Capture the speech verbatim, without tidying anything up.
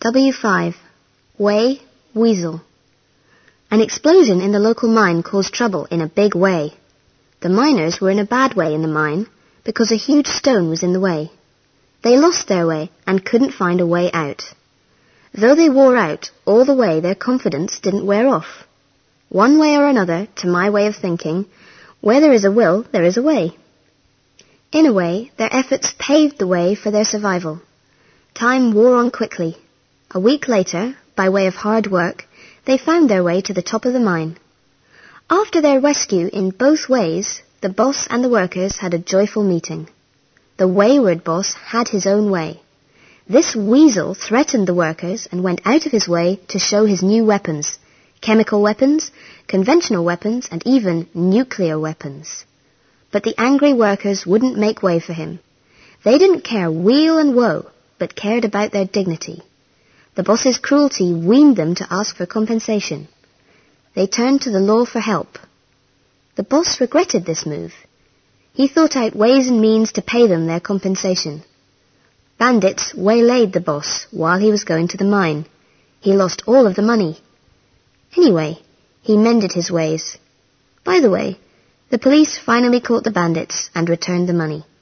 W five. Way, Weasel. An explosion in the local mine caused trouble in a big way. The miners were in a bad way in the mine because a huge stone was in the way. They lost their way and couldn't find a way out. Though they wore out all the way, their confidence didn't wear off. One way or another, to my way of thinking, where there is a will, there is a way. In a way, their efforts paved the way for their survival. Time wore on quickly. A week later, by way of hard work, they found their way to the top of the mine. After their rescue in both ways, the boss and the workers had a joyful meeting. The wayward boss had his own way. This weasel threatened the workers and went out of his way to show his new weapons, chemical weapons, conventional weapons, and even nuclear weapons. But the angry workers wouldn't make way for him. They didn't care weal and woe, but cared about their dignity. The boss's cruelty weaned them to ask for compensation. They turned to the law for help. The boss regretted this move. He thought out ways and means to pay them their compensation. Bandits waylaid the boss while he was going to the mine. He lost all of the money. Anyway, he mended his ways. By the way, the police finally caught the bandits and returned the money.